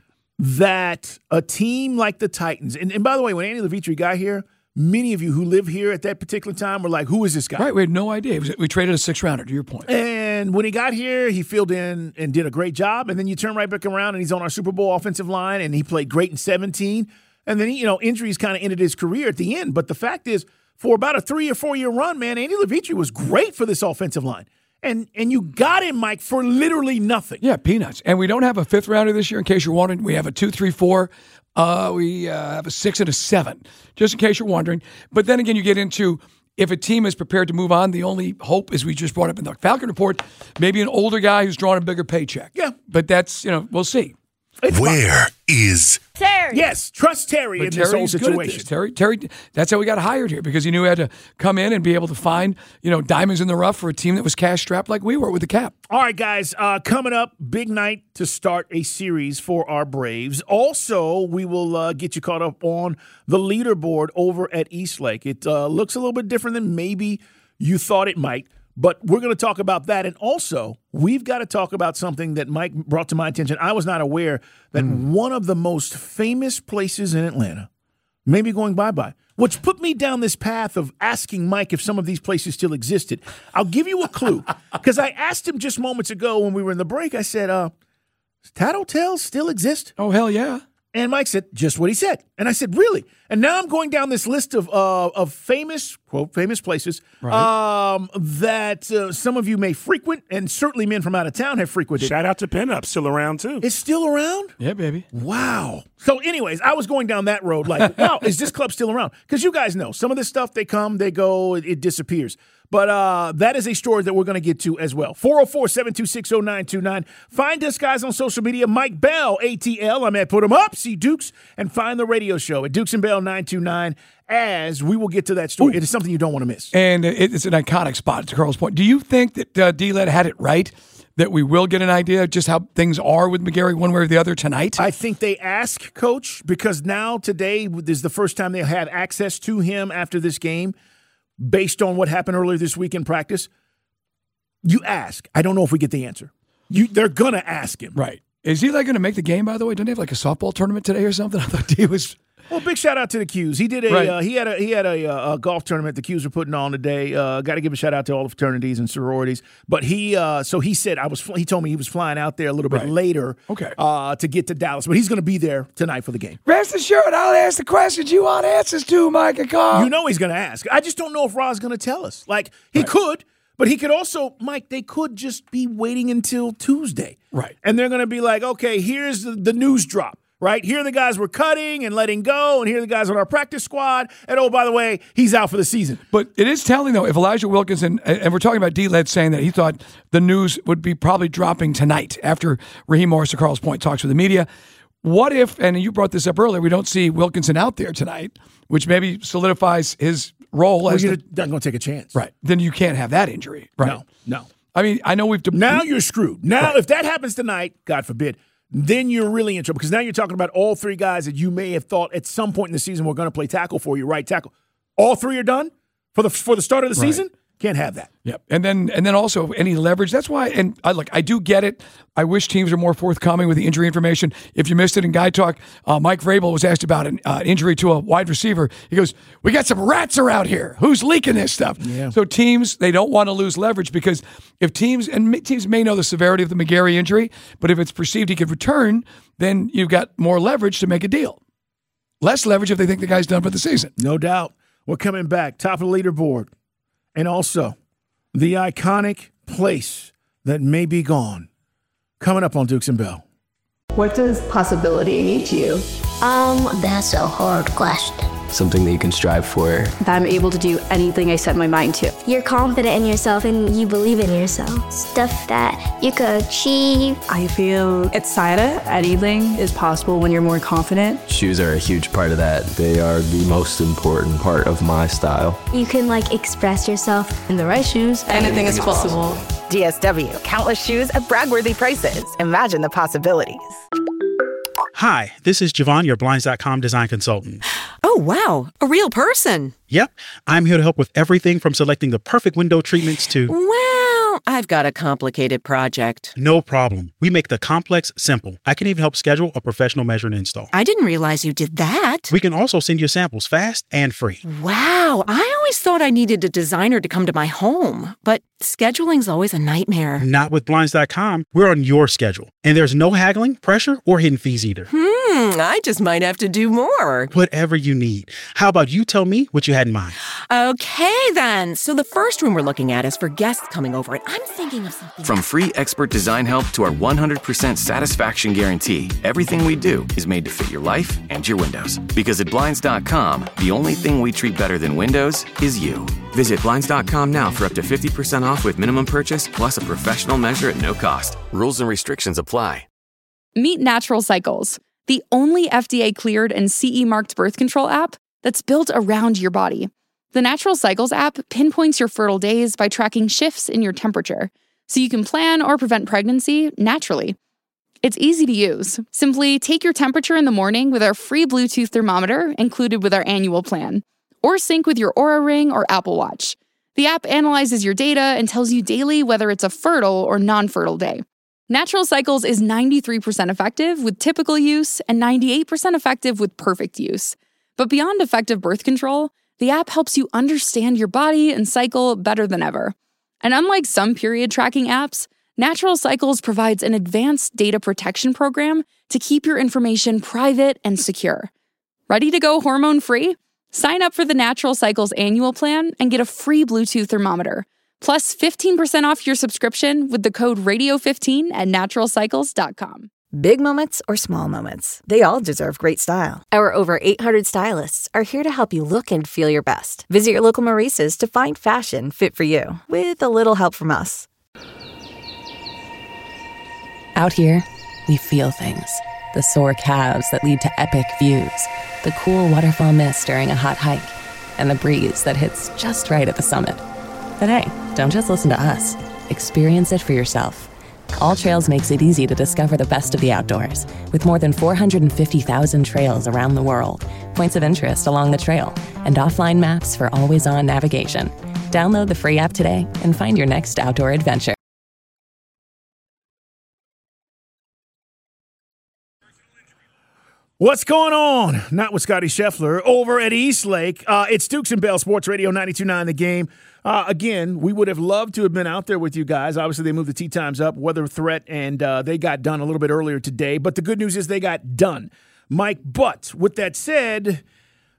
That a team like the Titans, and, and by the way, when Andy Levitre got here, many of you who live here at that particular time were like, who is this guy? Right. We had no idea. It was, we traded a six rounder, to your point. And when he got here, he filled in and did a great job. And then you turn right back around and he's on our Super Bowl offensive line and he played great in seventeen. And then, he, you know, injuries kind of ended his career at the end. But the fact is, for about a three or four year run, man, Andy Levitre was great for this offensive line. And and you got him, Mike, for literally nothing. Yeah, peanuts. And we don't have a fifth rounder this year, in case you're wondering. We have a two, three, four. Uh, we uh, have a six and a seven, just in case you're wondering. But then again, you get into if a team is prepared to move on, the only hope, as we just brought up in the Falcon Report, maybe an older guy who's drawing a bigger paycheck. Yeah. But that's, you know, we'll see. It's Where fine. is Terry? Yes, trust Terry But in this whole Terry's good at situation. this. Terry, Terry, that's how we got hired here, because he knew he had to come in and be able to find, you know, diamonds in the rough for a team that was cash strapped like we were with the cap. All right, guys, uh, coming up, big night to start a series for our Braves. Also, we will uh, get you caught up on the leaderboard over at Eastlake. It uh, looks a little bit different than maybe you thought it might, but we're going to talk about that. And also, we've got to talk about something that Mike brought to my attention. I was not aware that mm. one of the most famous places in Atlanta may be going bye-bye, which put me down this path of asking Mike if some of these places still existed. I'll give you a clue, because I asked him just moments ago when we were in the break. I said, uh, does Tat Hotels still exist? Oh, hell yeah. And Mike said, just what he said. And I said, really? And now I'm going down this list of uh, of famous, quote, famous places right. um, that uh, some of you may frequent, and certainly men from out of town have frequented. Shout out to Pinup, still around too. It's still around? Yeah, baby. Wow. So anyways, I was going down that road like, wow, is this club still around? Because you guys know, some of this stuff, they come, they go, it, it disappears. But uh, that is a story that we're going to get to as well. four oh four, seven two six, oh nine two nine. Find us, guys, on social media. Mike Bell, A T L. I'm at Put 'em Up, see Dukes, and find the radio show at Dukes and Bell nine two nine, as we will get to that story. Ooh. It is something you don't want to miss. And it's an iconic spot, to Carl's point. Do you think that uh, D-Led had it right, that we will get an idea of just how things are with McGarry one way or the other tonight? I think they ask, Coach, because now today is the first time they'll have access to him after this game. Based on what happened earlier this week in practice, you ask. I don't know if we get the answer. You, they're going to ask him. Right. Is he like going to make the game, by the way? Don't they have like a softball tournament today or something? I thought he was... Well, big shout out to the Qs. He did a right. uh, he had a he had a, uh, a golf tournament the Qs were putting on today. Uh, Got to give a shout out to all the fraternities and sororities. But he uh, so he said I was he told me he was flying out there a little bit right. later. Okay. Uh, to get to Dallas, but he's going to be there tonight for the game. Rest assured, I'll ask the questions you want answers to, Mike and Carl. You know he's going to ask. I just don't know if Ra's going to tell us. Like he right. could. But he could also, Mike, they could just be waiting until Tuesday. Right. And they're going to be like, okay, here's the, the news drop, right? Here are the guys we're cutting and letting go, and here are the guys on our practice squad. And, oh, by the way, he's out for the season. But it is telling, though, if Elijah Wilkinson, and we're talking about D-Led saying that he thought the news would be probably dropping tonight after Raheem Morris, to Carl's point, talks with the media. What if, and you brought this up earlier, we don't see Wilkinson out there tonight, which maybe solidifies his role Well, as you're the, not going to take a chance. right. Then you can't have that injury, right? No, no. I mean, I know we've de- Now you're screwed. Now, Right. if that happens tonight, God forbid, then you're really in trouble because now you're talking about all three guys that you may have thought at some point in the season were going to play tackle for you, right tackle. All three are done for the for the start of the Right. season? Can't have that. Yep. And then and then also any leverage. That's why, and I like I do get it. I wish teams are more forthcoming with the injury information. If you missed it in Guy Talk, uh, Mike Vrabel was asked about an uh, injury to a wide receiver. He goes, "We got some rats around here. Who's leaking this stuff?" Yeah. So teams, they don't want to lose leverage because if teams, and m- teams may know the severity of the McGarry injury, but if it's perceived he could return, then you've got more leverage to make a deal. Less leverage if they think the guy's done for the season. No doubt. We're coming back, top of the leaderboard. And also, the iconic place that may be gone. Coming up on Dukes and Bell. What does possibility mean to you? Um, that's a hard question. Something that you can strive for. That I'm able to do anything I set my mind to. You're confident in yourself and you believe in yourself. Stuff that you could achieve. I feel excited. Anything is possible when you're more confident. Shoes are a huge part of that. They are the most important part of my style. You can like express yourself. In the right shoes, anything is possible. D S W, countless shoes at brag-worthy prices. Imagine the possibilities. Hi, this is Javon, your Blinds dot com design consultant. Oh, wow. A real person. Yep, I'm here to help with everything from selecting the perfect window treatments to... Well, I've got a complicated project. No problem. We make the complex simple. I can even help schedule a professional measure and install. I didn't realize you did that. We can also send you samples fast and free. Wow. I always thought I needed a designer to come to my home, but scheduling's always a nightmare. Not with Blinds dot com. We're on your schedule. And there's no haggling, pressure, or hidden fees either. Hmm, I just might have to do more. Whatever you need. How about you tell me what you had in mind? Okay, then. So the first room we're looking at is for guests coming over, and I'm thinking of something. From free expert design help to our one hundred percent satisfaction guarantee, everything we do is made to fit your life and your windows. Because at Blinds dot com, the only thing we treat better than windows is you. Visit Blinds dot com now for up to fifty percent off with minimum purchase plus a professional measure at no cost. Rules and restrictions apply. Meet Natural Cycles, the only F D A-cleared and C E marked birth control app that's built around your body. The Natural Cycles app pinpoints your fertile days by tracking shifts in your temperature, so you can plan or prevent pregnancy naturally. It's easy to use. Simply take your temperature in the morning with our free Bluetooth thermometer included with our annual plan, or sync with your Oura Ring or Apple Watch. The app analyzes your data and tells you daily whether it's a fertile or non-fertile day. Natural Cycles is ninety-three percent effective with typical use and ninety-eight percent effective with perfect use. But beyond effective birth control, the app helps you understand your body and cycle better than ever. And unlike some period tracking apps, Natural Cycles provides an advanced data protection program to keep your information private and secure. Ready to go hormone-free? Sign up for the Natural Cycles annual plan and get a free Bluetooth thermometer, plus fifteen percent off your subscription with the code radio fifteen at natural cycles dot com. Big moments or small moments, they all deserve great style. Our over eight hundred stylists are here to help you look and feel your best. Visit your local Maurice's to find fashion fit for you, with a little help from us. Out here, we feel things. The sore calves that lead to epic views, the cool waterfall mist during a hot hike, and the breeze that hits just right at the summit. But hey, don't just listen to us. Experience it for yourself. All Trails makes it easy to discover the best of the outdoors, with more than four hundred fifty thousand trails around the world, points of interest along the trail, and offline maps for always-on navigation. Download the free app today and find your next outdoor adventure. What's going on? Not with Scotty Scheffler over at Eastlake. Uh, it's Dukes and Bell Sports Radio ninety-two point nine The Game. Uh, again, we would have loved to have been out there with you guys. Obviously, they moved the tee times up, weather threat, and uh, they got done a little bit earlier today. But the good news is they got done. Mike, but with that said,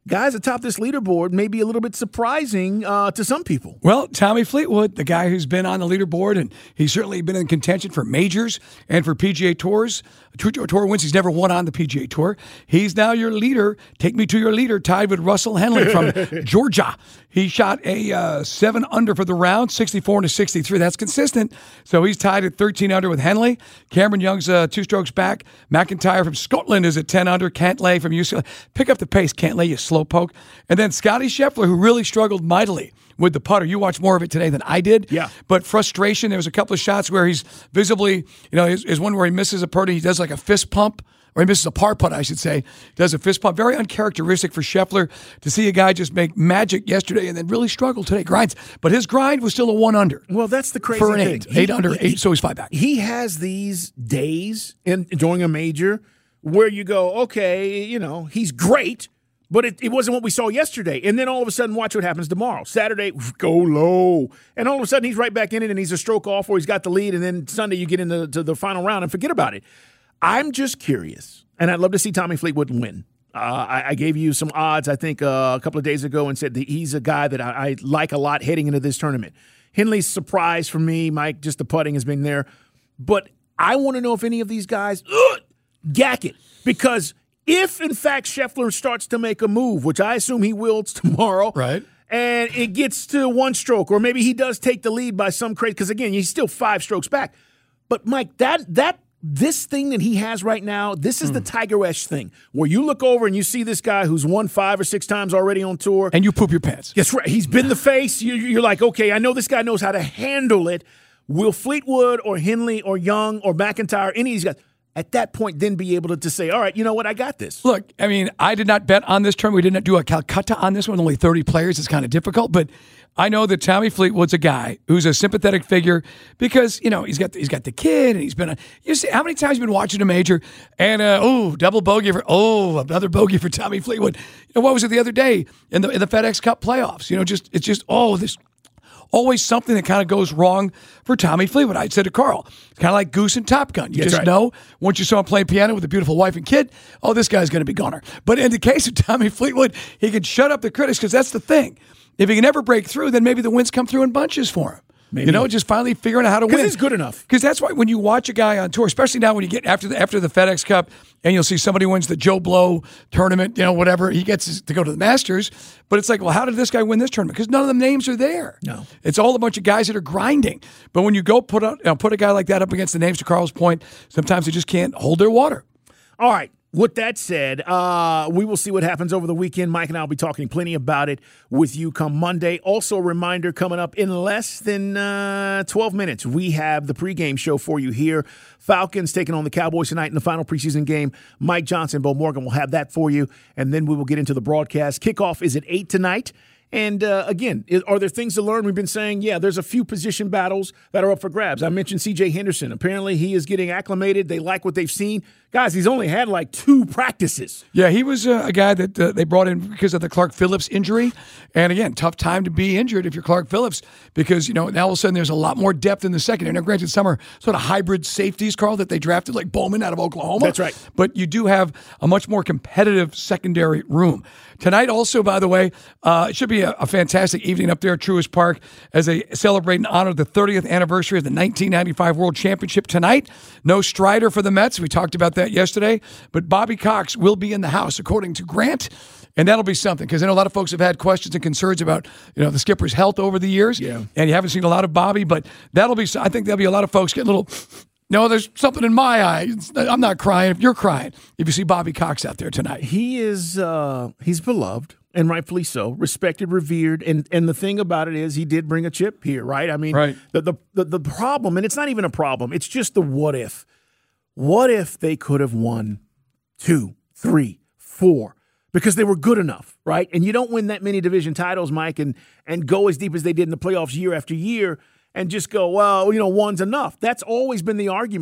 guys atop this leaderboard may be a little bit surprising uh, to some people. Well, Tommy Fleetwood, the guy who's been on the leaderboard, and he's certainly been in contention for majors and for P G A Tours. Tour wins. He's never won on the P G A Tour. He's now your leader. Take me to your leader, tied with Russell Henley from Georgia. He shot a uh, seven under for the round, sixty-four to sixty-three. That's consistent. So he's tied at thirteen under with Henley. Cameron Young's uh, two strokes back. McIntyre from Scotland is at ten under. Cantlay from U C L A. Pick up the pace, Cantlay, you slowpoke. And then Scotty Scheffler, who really struggled mightily with the putter. You watched more of it today than I did. Yeah. But frustration, there was a couple of shots where he's visibly, you know, is, is one where he misses a putt. He does like a fist pump, or he misses a par putt, I should say. Does a fist pump. Very uncharacteristic for Scheffler to see a guy just make magic yesterday and then really struggle today. Grinds. But his grind was still a one under. Well, that's the crazy for an thing. eight. He, eight under, he, eight, so he's five back. He has these days in during a major where you go, okay, you know, he's great, but it, it wasn't what we saw yesterday. And then all of a sudden, watch what happens tomorrow. Saturday, go low. And all of a sudden, he's right back in it, and he's a stroke off, or he's got the lead, and then Sunday you get into to the final round and forget about it. I'm just curious, and I'd love to see Tommy Fleetwood win. Uh, I, I gave you some odds, I think, uh, a couple of days ago and said that he's a guy that I, I like a lot heading into this tournament. Henley's surprise for me, Mike, just the putting has been there. But I want to know if any of these guys ugh, gack it, because – if, in fact, Scheffler starts to make a move, which I assume he will tomorrow, right, and it gets to one stroke, or maybe he does take the lead by some crazy, because, again, he's still five strokes back. But, Mike, that that this thing that he has right now, this is mm. the Tiger-esque thing, where you look over and you see this guy who's won five or six times already on tour. And you poop your pants. That's right. He's been the face. You, you're like, okay, I know this guy knows how to handle it. Will Fleetwood or Henley or Young or McIntyre, any of these guys, at that point, then be able to, to say, all right, you know what, I got this. Look, I mean, I did not bet on this term. We did not do a Calcutta on this one. Only thirty players. It's kind of difficult. But I know that Tommy Fleetwood's a guy who's a sympathetic figure because, you know, he's got he's got the kid and he's been a, you see, how many times you've been watching a major and, uh, oh, double bogey for, oh, another bogey for Tommy Fleetwood. You know, what was it the other day in the, in the FedEx Cup playoffs? You know, just it's just, oh, this. Always something that kind of goes wrong for Tommy Fleetwood. I said to Carl, it's kind of like Goose and Top Gun. You That's just right. know once you saw him play piano with a beautiful wife and kid, oh, this guy's going to be goner. But in the case of Tommy Fleetwood, he could shut up the critics because that's the thing. If he can ever break through, then maybe the wins come through in bunches for him. Maybe. You know, just finally figuring out how to win. Because he's good enough. Because that's why when you watch a guy on tour, especially now when you get after the after the FedEx Cup and you'll see somebody wins the Joe Blow tournament, you know, whatever, he gets to go to the Masters. But it's like, well, how did this guy win this tournament? Because none of the names are there. No. It's all a bunch of guys that are grinding. But when you go put a, you know, put a guy like that up against the names, to Carl's point, sometimes they just can't hold their water. All right. With that said, uh, we will see what happens over the weekend. Mike and I will be talking plenty about it with you come Monday. Also, a reminder coming up in less than uh, twelve minutes, we have the pregame show for you here. Falcons taking on the Cowboys tonight in the final preseason game. Mike Johnson, Bo Morgan will have that for you, and then we will get into the broadcast. Kickoff is at eight tonight. And, uh, again, are there things to learn? We've been saying, yeah, there's a few position battles that are up for grabs. I mentioned C J Henderson. Apparently, he is getting acclimated. They like what they've seen. Guys, he's only had like two practices. Yeah, he was uh, a guy that uh, they brought in because of the Clark Phillips injury. And, again, tough time to be injured if you're Clark Phillips because, you know, now all of a sudden there's a lot more depth in the secondary. Now, granted, some are sort of hybrid safeties, Carl, that they drafted like Bowman out of Oklahoma. That's right. But you do have a much more competitive secondary room. Tonight also, by the way, uh, it should be a, a fantastic evening up there at Truist Park as they celebrate and honor the thirtieth anniversary of the nineteen ninety-five World Championship tonight. No Strider for the Mets. We talked about that yesterday. But Bobby Cox will be in the house, according to Grant. And that'll be something because I know a lot of folks have had questions and concerns about, you know, the skipper's health over the years. Yeah. And you haven't seen a lot of Bobby, but that'll be, I think there'll be a lot of folks getting a little, no, there's something in my eye. I'm not crying if you're crying if you see Bobby Cox out there tonight. He is, uh, he's beloved. And rightfully so, respected, revered, and and the thing about it is he did bring a chip here, right? I mean, right. The, the the the problem, and it's not even a problem, it's just the what if. What if they could have won two, three, four, because they were good enough, right? And you don't win that many division titles, Mike, and and go as deep as they did in the playoffs year after year and just go, well, you know, one's enough. That's always been the argument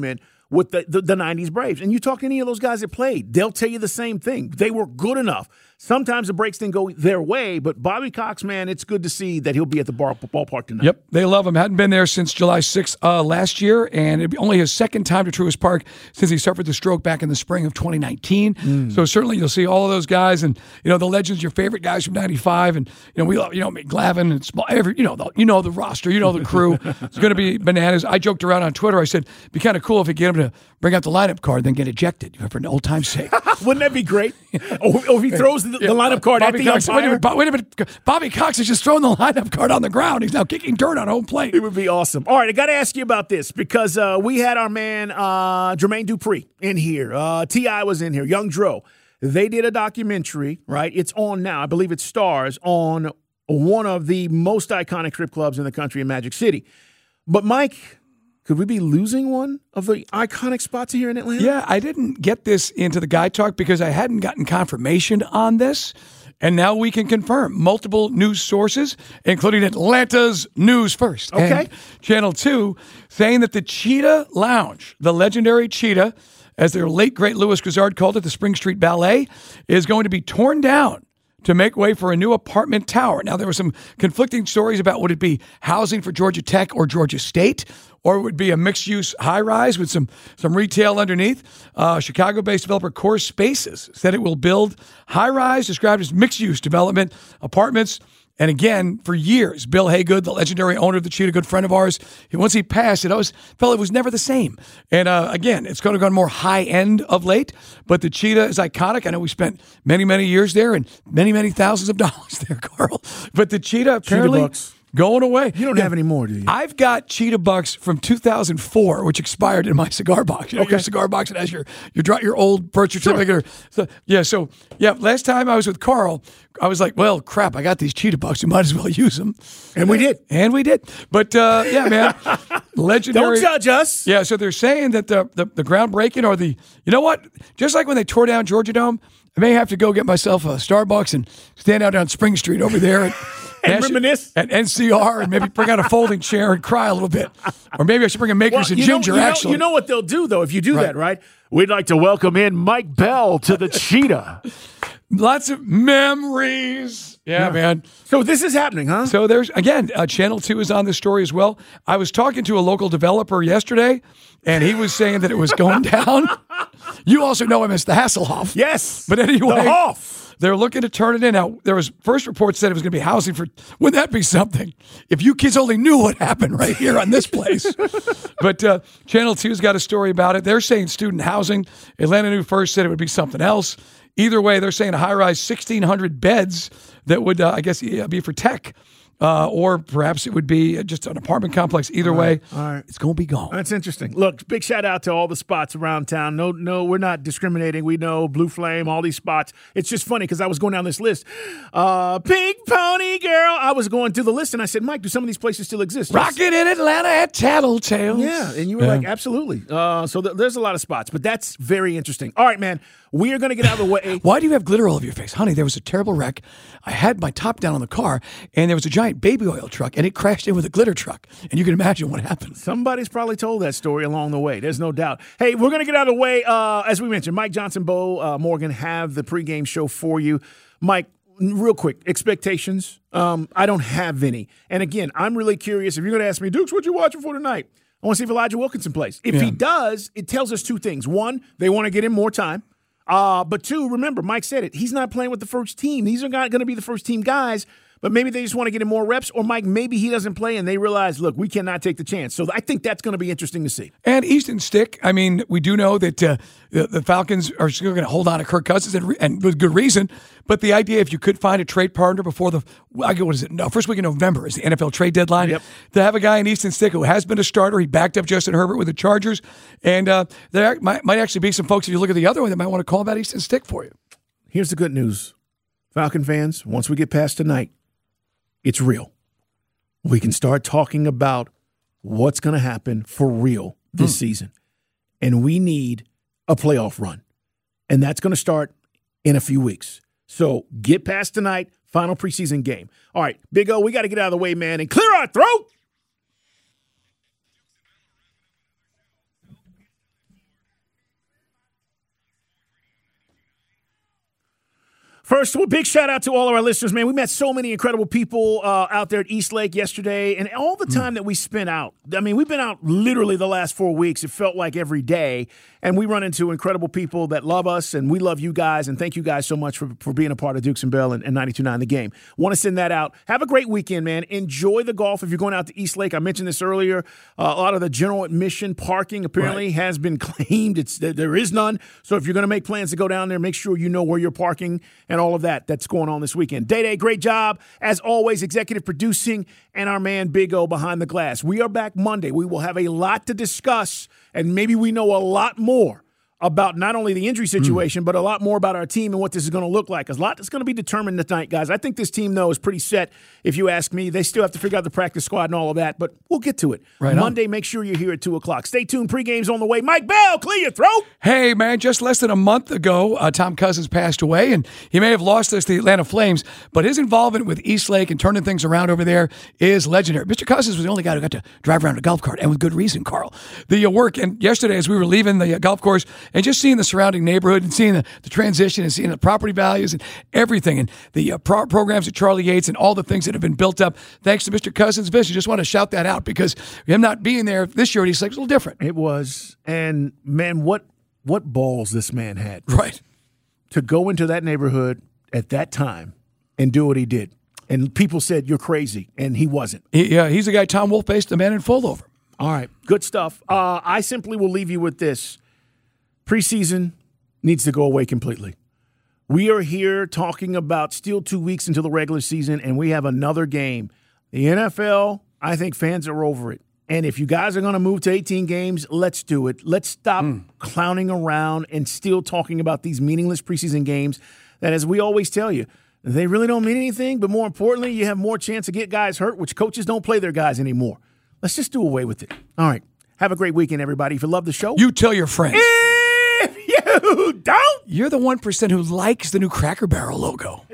with the, the, the nineties Braves. And you talk to any of those guys that played, they'll tell you the same thing. They were good enough. Sometimes the breaks didn't go their way, but Bobby Cox, man, it's good to see that he'll be at the bar, ballpark tonight. Yep, they love him. Hadn't been there since July sixth uh, last year, and it'd be only his second time to Truist Park since he suffered the stroke back in the spring of twenty nineteen. Mm. So certainly you'll see all of those guys, and you know the legends, your favorite guys from ninety-five, and you know we love you know McGlavin and small, every you know the, you know the roster, you know the crew. It's going to be bananas. I joked around on Twitter. I said it'd be kind of cool if we get him to bring out the lineup card, then get ejected for an old time's sake. Wouldn't that be great? or, or if he throws the, the lineup card Bobby at the Cox, umpire. wait a minute, wait a minute. Bobby Cox has just thrown the lineup card on the ground. He's now kicking dirt on home plate. It would be awesome. All right, I got to ask you about this because uh, we had our man uh, Jermaine Dupri in here. Uh, T I was in here. Young Dro. They did a documentary, right? It's on now. I believe it stars on one of the most iconic strip clubs in the country in Magic City. But, Mike, could we be losing one of the iconic spots here in Atlanta? Yeah, I didn't get this into the Guy Talk because I hadn't gotten confirmation on this. And now we can confirm multiple news sources, including Atlanta's News First. Okay. And Channel two, saying that the Cheetah Lounge, the legendary Cheetah, as their late great Louis Grizzard called it, the Spring Street Ballet, is going to be torn down to make way for a new apartment tower. Now, there were some conflicting stories about would it be housing for Georgia Tech or Georgia State, or it would be a mixed-use high-rise with some, some retail underneath. Uh, Chicago-based developer Core Spaces said it will build high-rise, described as mixed-use development, apartments. And again, for years, Bill Haygood, the legendary owner of the Cheetah, good friend of ours, he, once he passed, it always felt it was never the same. And uh, again, it's going to go more high-end of late, but the Cheetah is iconic. I know we spent many, many years there and many, many thousands of dollars there, Carl. But the Cheetah apparently... Cheetah Bucks. Going away. You don't yeah. have any more, do you? I've got Cheetah Bucks from two thousand four, which expired in my cigar box. You know, okay. Your cigar box that has your your, your old birth certificate. Sure. Or, so, yeah, so, yeah, last time I was with Carl, I was like, well, crap, I got these Cheetah Bucks. We might as well use them. And we did. And we did. But, uh, yeah, man, legendary. Don't judge us. Yeah, so they're saying that the, the, the groundbreaking or the, you know what? Just like when they tore down Georgia Dome, I may have to go get myself a Starbucks and stand out on Spring Street over there at, and reminisce at N C R and maybe bring out a folding chair and cry a little bit. Or maybe I should bring a Makers well, and you Ginger, know, you actually. Know, you know what they'll do, though, if you do right. that, right? We'd like to welcome in Mike Bell to the Cheetah. Lots of memories. Yeah, yeah, man. So this is happening, huh? So there's, again, uh, Channel two is on this story as well. I was talking to a local developer yesterday, and he was saying that it was going down. You also know him as the Hasselhoff. Yes. But anyway. The Hoff. They're looking to turn it in. Now, there was first reports said it was going to be housing for, wouldn't that be something? If you kids only knew what happened right here on this place. But uh, Channel two's got a story about it. They're saying student housing. Atlanta News First said it would be something else. Either way, they're saying a high-rise sixteen hundred beds that would, uh, I guess, yeah, be for tech. Uh, or perhaps it would be just an apartment complex. Either all way, right, all right. It's going to be gone. That's interesting. Look, big shout out to all the spots around town. No, no, we're not discriminating. We know Blue Flame, all these spots. It's just funny because I was going down this list. Uh, Pink Pony Girl. I was going through the list and I said, Mike, do some of these places still exist? Rocket in Atlanta at Tattletales. Yeah, and you were yeah. like, absolutely. Uh, so th- there's a lot of spots, but that's very interesting. All right, man. We are going to get out of the way. Why do you have glitter all over your face? Honey, there was a terrible wreck. I had my top down on the car, and there was a giant baby oil truck, and it crashed in with a glitter truck. And you can imagine what happened. Somebody's probably told that story along the way. There's no doubt. Hey, we're going to get out of the way. Uh, as we mentioned, Mike Johnson, Bo uh, Morgan have the pregame show for you. Mike, real quick, expectations. Um, I don't have any. And again, I'm really curious. If you're going to ask me, Dukes, what you watching for tonight? I want to see if Elijah Wilkinson plays. If yeah. he does, it tells us two things. One, they want to get him more time. Uh, but two, remember, Mike said it. He's not playing with the first team. These are not going to be the first team guys, but maybe they just want to get him more reps. Or, Mike, maybe he doesn't play and they realize, look, we cannot take the chance. So I think that's going to be interesting to see. And Easton Stick, I mean, we do know that uh, the, the Falcons are still going to hold on to Kirk Cousins, and, re- and with good reason. But the idea, if you could find a trade partner before the, I get what is it? No, first week in November is the N F L trade deadline. Yep. To have a guy in Easton Stick who has been a starter, he backed up Justin Herbert with the Chargers, and uh, there might, might actually be some folks, if you look at the other one, that might want to call about Easton Stick for you. Here's the good news, Falcon fans. Once we get past tonight, it's real. We can start talking about what's going to happen for real this mm. season, and we need a playoff run, and that's going to start in a few weeks. So get past tonight, final preseason game. All right, Big O, we got to get out of the way, man, and clear our throat. First, well, big shout out to all of our listeners, man. We met so many incredible people uh, out there at East Lake yesterday, and all the time mm. that we spent out. I mean, we've been out literally the last four weeks. It felt like every day, and we run into incredible people that love us, and we love you guys, and thank you guys so much for, for being a part of Dukes and Bell and, and ninety-two point nine The Game. Want to send that out. Have a great weekend, man. Enjoy the golf if you're going out to East Lake. I mentioned this earlier. Uh, a lot of the general admission parking apparently right. has been claimed. It's There is none, so if you're going to make plans to go down there, make sure you know where you're parking and all of that that's going on this weekend. Day-Day, great job. As always, executive producing and our man Big O behind the glass. We are back Monday. We will have a lot to discuss, and maybe we know a lot more about not only the injury situation, mm. but a lot more about our team and what this is going to look like. A lot is going to be determined tonight, guys. I think this team, though, is pretty set, if you ask me. They still have to figure out the practice squad and all of that, but we'll get to it. Right Monday, on. Make sure you're here at two o'clock. Stay tuned. Pre-game's on the way. Mike Bell, clear your throat. Hey, man, just less than a month ago, uh, Tom Cousins passed away, and he may have lost us to the Atlanta Flames, but his involvement with East Lake and turning things around over there is legendary. Mister Cousins was the only guy who got to drive around a golf cart, and with good reason, Carl. The uh, work, and yesterday as we were leaving the uh, golf course and just seeing the surrounding neighborhood and seeing the, the transition and seeing the property values and everything and the uh, pro- programs at Charlie Yates and all the things that have been built up thanks to Mister Cousins' vision. Just want to shout that out because him not being there this year, he's like a little different. It was. And, man, what what balls this man had. Right. To go into that neighborhood at that time and do what he did. And people said, you're crazy. And he wasn't. He, yeah, he's the guy Tom Wolf based the man in full over. All right. Good stuff. Uh, I simply will leave you with this. Preseason needs to go away completely. We are here talking about still two weeks until the regular season, and we have another game. The N F L, I think fans are over it. And if you guys are going to move to eighteen games, let's do it. Let's stop mm. clowning around and still talking about these meaningless preseason games that, as we always tell you, they really don't mean anything, but more importantly, you have more chance to get guys hurt, which coaches don't play their guys anymore. Let's just do away with it. All right. Have a great weekend, everybody. If you love the show, you tell your friends. If you don't, you're the one percent who likes the new Cracker Barrel logo.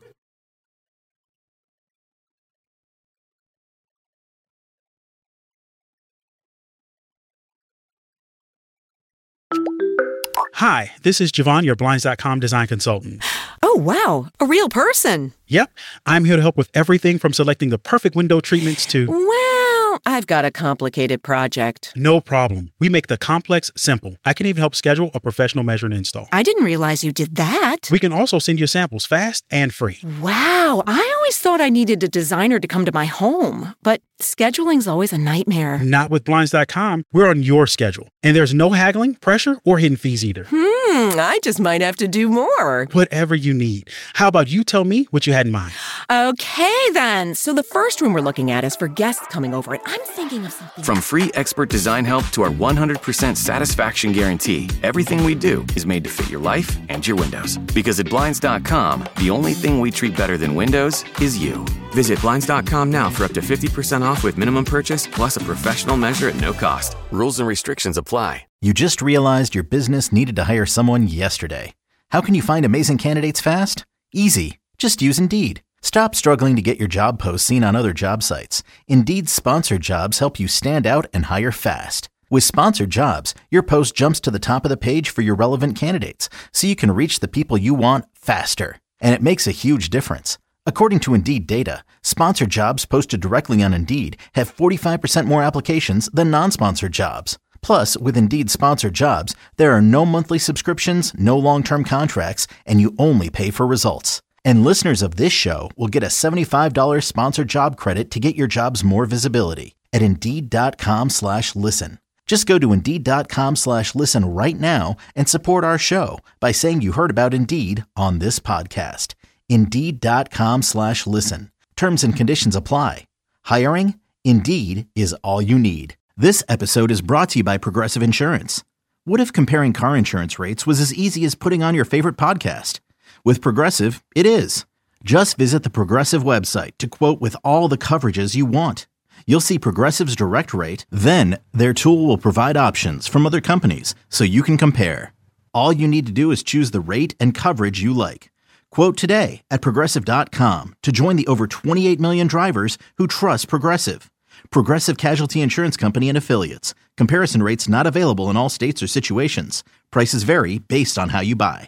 Hi, this is Javon, your Blinds dot com design consultant. Oh, wow. A real person. Yep. I'm here to help with everything from selecting the perfect window treatments to... Well, I've got a complicated project. No problem. We make the complex simple. I can even help schedule a professional measure and install. I didn't realize you did that. We can also send you samples fast and free. Wow. I always thought I needed a designer to come to my home, but scheduling's always a nightmare. Not with Blinds dot com. We're on your schedule. And there's no haggling, pressure, or hidden fees either. Hmm, I just might have to do more. Whatever you need. How about you tell me what you had in mind? Okay, then. So the first room we're looking at is for guests coming over, and I'm thinking of something. From free expert design help to our one hundred percent satisfaction guarantee, everything we do is made to fit your life and your windows. Because at Blinds dot com, the only thing we treat better than windows is you. Visit Blinds dot com now for up to fifty percent off with minimum purchase plus a professional measure at no cost. Rules and restrictions apply. You just realized your business needed to hire someone yesterday. How can you find amazing candidates fast? Easy. Just use Indeed. Stop struggling to get your job posts seen on other job sites. Indeed's sponsored jobs help you stand out and hire fast. With sponsored jobs, your post jumps to the top of the page for your relevant candidates, so you can reach the people you want faster. And it makes a huge difference. According to Indeed data, sponsored jobs posted directly on Indeed have forty-five percent more applications than non-sponsored jobs. Plus, with Indeed sponsored jobs, there are no monthly subscriptions, no long-term contracts, and you only pay for results. And listeners of this show will get a seventy-five dollars sponsored job credit to get your jobs more visibility at Indeed.com slash listen. Just go to Indeed.com slash listen right now and support our show by saying you heard about Indeed on this podcast. Indeed.com slash listen. Terms and conditions apply. Hiring? Indeed is all you need. This episode is brought to you by Progressive Insurance. What if comparing car insurance rates was as easy as putting on your favorite podcast? With Progressive, it is. Just visit the Progressive website to quote with all the coverages you want. You'll see Progressive's direct rate, then their tool will provide options from other companies so you can compare. All you need to do is choose the rate and coverage you like. Quote today at Progressive dot com to join the over twenty-eight million drivers who trust Progressive. Progressive Casualty Insurance Company and Affiliates. Comparison rates not available in all states or situations. Prices vary based on how you buy.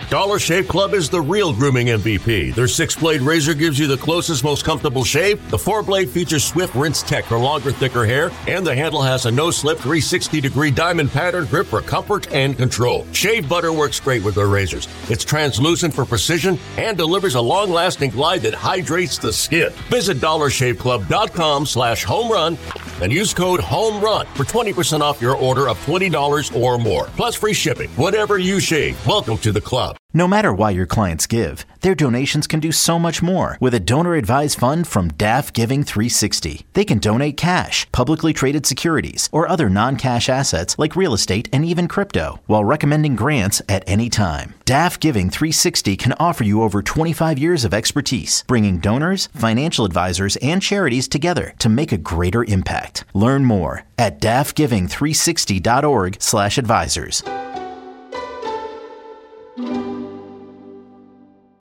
Dollar Shave Club is the real grooming M V P. Their six-blade razor gives you the closest, most comfortable shave. The four-blade features swift rinse tech for longer, thicker hair, and the handle has a no-slip three hundred sixty degree diamond pattern grip for comfort and control. Shave butter works great with their razors. It's translucent for precision and delivers a long-lasting glide that hydrates the skin. Visit dollar shave club dot com slash home run and use code HOMERUN for twenty percent off your order of twenty dollars or more. Plus free shipping. Whatever you shave, welcome to the club. No matter why your clients give, their donations can do so much more with a donor-advised fund from D A F Giving three sixty. They can donate cash, publicly traded securities, or other non-cash assets like real estate and even crypto, while recommending grants at any time. D A F Giving three sixty can offer you over twenty-five years of expertise, bringing donors, financial advisors, and charities together to make a greater impact. Learn more at D A F giving three sixty dot org slash advisors.